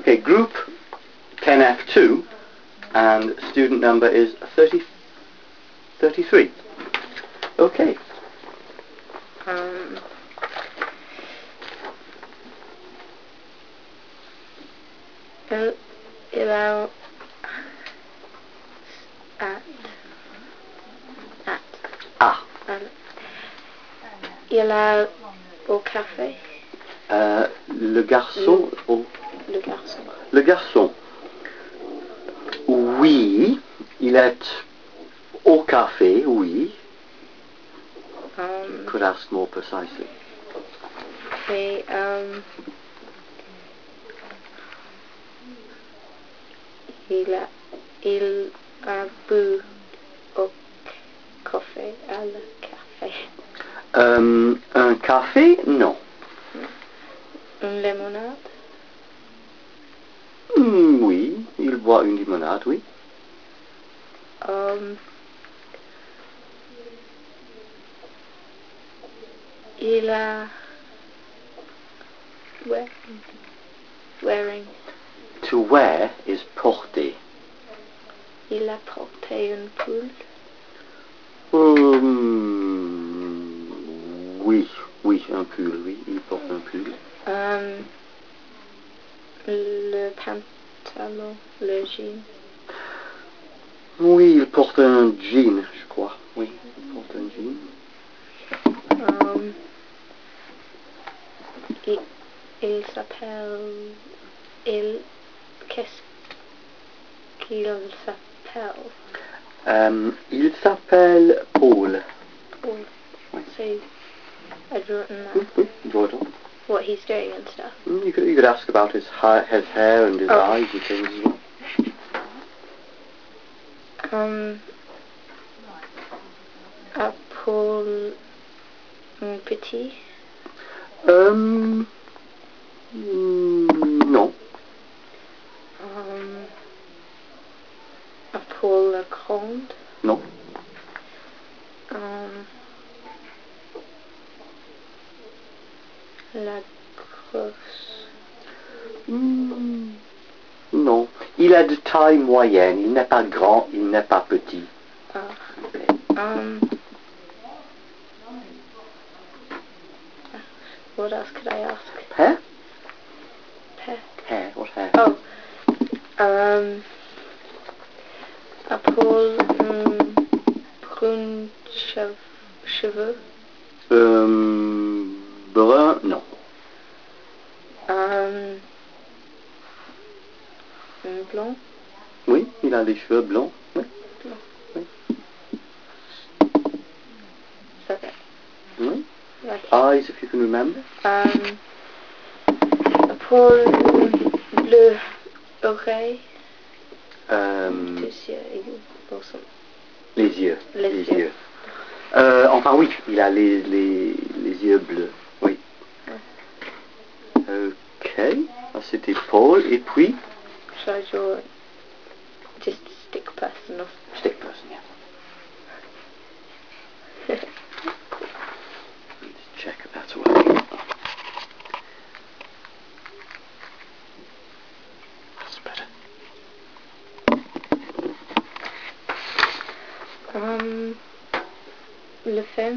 Okay, group 10F2, and student number is 33. Okay. Il a il a au café. Le garçon. Le garçon. Le garçon. Oui, il est au café, oui. Could ask more precisely. Et il a bu au café, à le café. Un café? Non. Une limonade? Oui, il boit une limonade, oui. Il a wearing. To wear is porter. Il a porté un pull. Oui, un pull, oui, il porte un pull. Le pantalon, le jean. Oui, il porte un jean, je crois. Oui, il porte un jean. Il s'appelle... Qu'est-ce qu'il s'appelle? Il s'appelle Paul. Paul. Oui. So, I'd written that. Oui, draw it on. What he's doing and stuff. You could ask about his hair and his eyes and things as well. A Paul Petit? No. A Paul Legrand? No. La Grosse? Non. Il a de taille moyenne. Il n'est pas grand, il n'est pas petit. What else could I ask? Hair? Hair. Hair. What hair? Oh. A Paul brun cheveux? Brun? Non. Blond? Oui, il a les cheveux blonds. Oui. Blond. Oui. Okay. Oui. Like Eyes, if you can remember. A Paul bleu oreille? Les yeux. Les yeux. Enfin oui, il a les yeux bleus. Oui. Ok. C'était Paul. Et puis? Shall I draw just stick person or Stick person, yeah. Let's check if that's working. That's better. Le femme?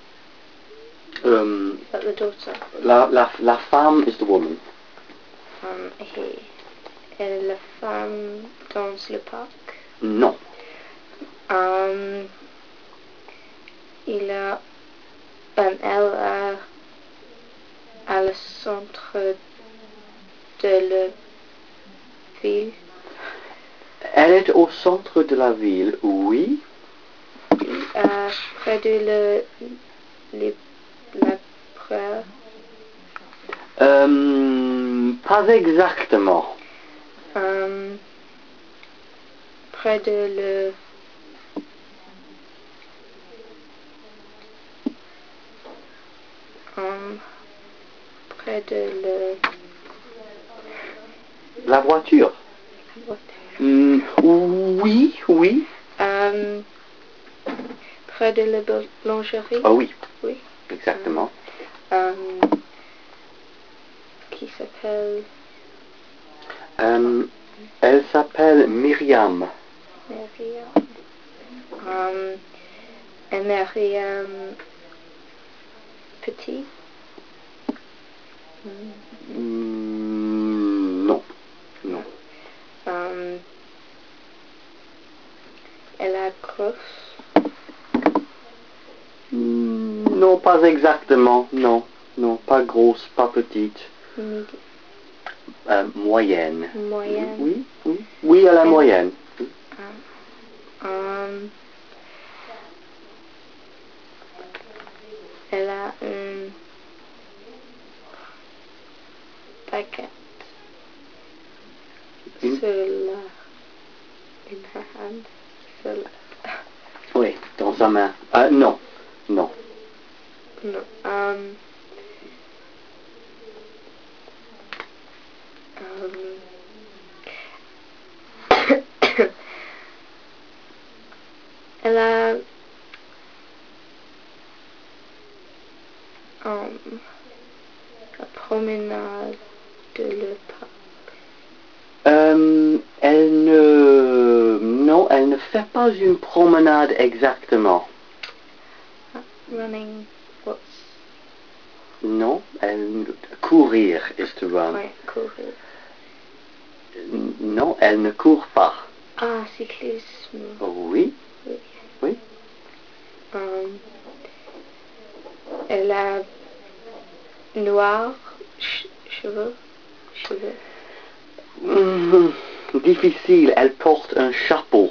Like the daughter? La femme is the woman. Et la femme dans le parc? Non. Elle a à le centre de la ville. Elle est au centre de la ville, oui. Près de la prairie. Pas exactement. Près de La voiture. Oui. Près de la boulangerie. Ah oui. Oui. Exactement. Qui s'appelle Elle s'appelle Myriam. Myriam. Est Myriam petit? Non, non. Elle a grosse? Non, pas exactement, non. Non, pas grosse, pas petite. Moyenne. Moyenne. Oui, oui. Oui, à la moyenne. Elle a un paquet Une- sur la... in her hand. Sur la... Oui, dans sa main. Non, non. No. Elle a la promenade de le parc. Non, elle ne fait pas une promenade exactement. Running, what's... Non, courir is to run. Ouais, courir. Non, elle ne court pas. Ah, cyclisme. Oui, Oui. oui. Elle a noir cheveux. Difficile, elle porte un chapeau.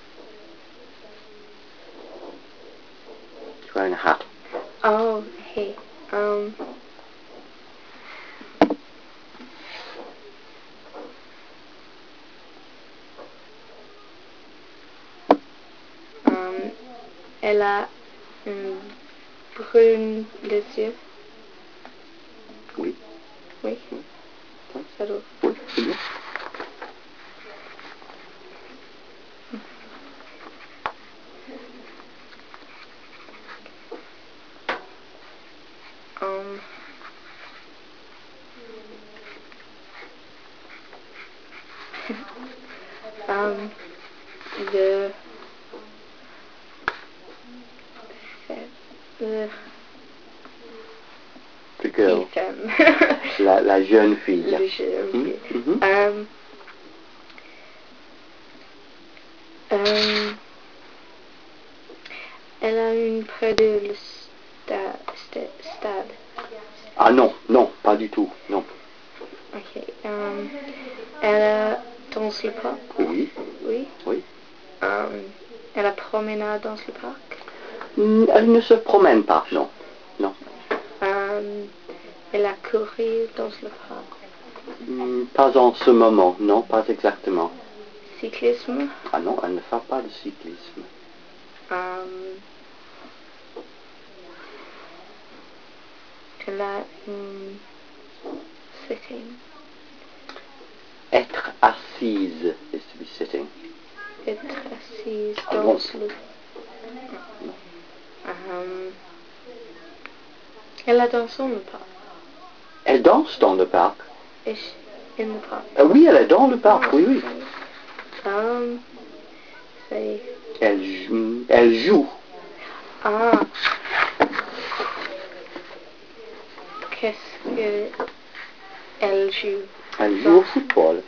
Tu as un hat. Oh, hey. Elle a un brun les yeux. Oui. Oui. Ça doit. Oui, c'est bien. Le The girl. femme. La jeune fille. Le jeune. Elle a une près de le stade. Ah non, non, pas du tout, non. Ok. Elle a dans le parc. Oui. Oui. Oui. Elle a promenade dans le parc. Elle ne se promène pas, non. Non. Elle a couru dans le parc. Pas en ce moment, non, pas exactement. Cyclisme. Ah non, elle ne fait pas de cyclisme. Elle a une sitting. Être assise is to be sitting. Être assise Ah dans non. le... Elle a dansé dans le parc. Elle danse dans le parc. Is in the park. Oui, elle est dans le parc, oui, oui. C'est... Elle joue. Ah. Qu'est-ce que elle joue? Elle joue au football.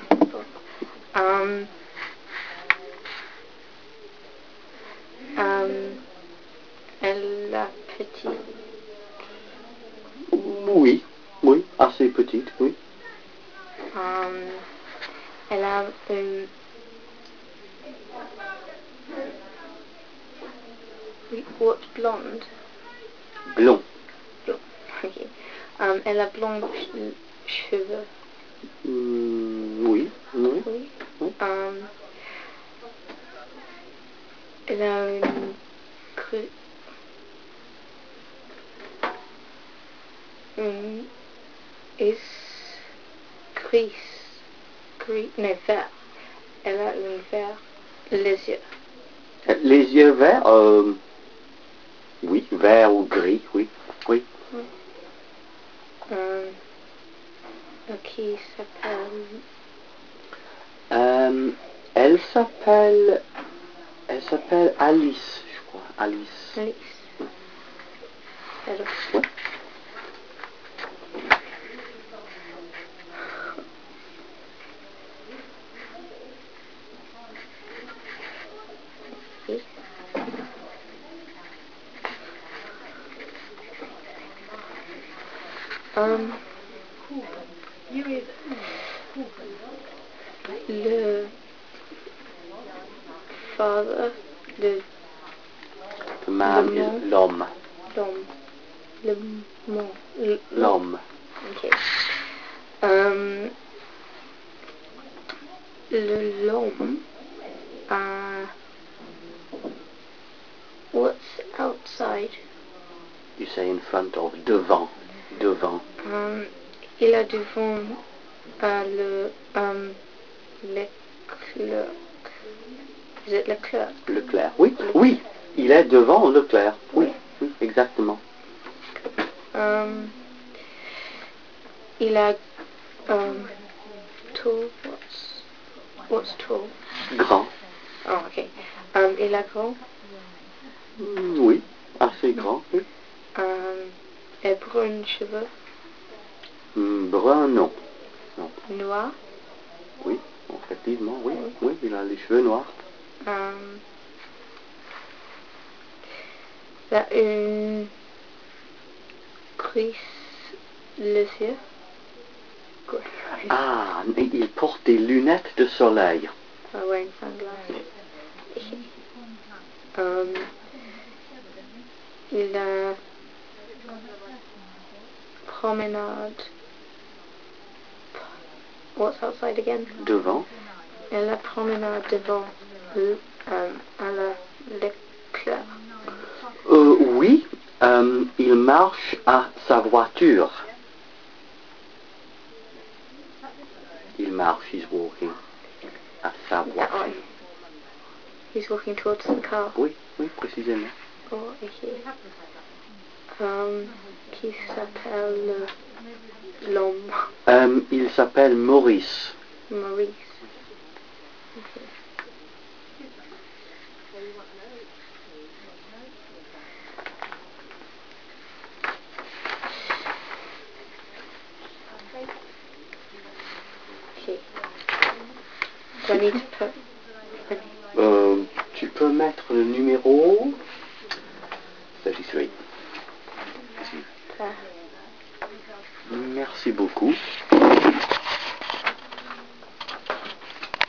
Elle a petit. Oui, oui, assez petite, oui. Elle a une... What, blonde? Blond. Blond. Okay. Elle a blond cheveux. Oui, oui. Oui. Oui. Elle a une non, vert. Elle a un vert les yeux. Les yeux verts, oui, vert ou gris, oui, oui. Qui s'appelle Elle s'appelle Alice, je crois. Alice. Alice. Alors. Ouais. Oui. Le father, The man is l'homme. l'homme, le mon, L'homme. okay. L'homme, what's outside? You say in front of, devant. Devant. Il a devant Leclerc. Is it Leclerc? Leclerc. Oui, oui. Il est devant Leclerc. Oui, oui, exactement. Il a tall. What's tall? Grand. Oh, okay. Il a grand. Oui, assez grand. Oui. Et brun cheveux. Brun, non. Non. Noir. Oui, effectivement, oui. Oui, il a les cheveux noirs. Il a une grise les yeux. Ah, il porte des lunettes de soleil. Wearing sunglasses. Il a promenade. What's outside again? Devant. Il a promenade devant à la Leclerc. Oui, il marche à sa voiture. Il marche, he's walking. À sa That one. voiture. He's walking towards the car. Oui, oui, précisément. Oh, okay. Qui s'appelle l'homme? Il s'appelle Maurice. Maurice. Okay. Okay. Do I need to put... Tu peux mettre le numéro 33. Merci beaucoup.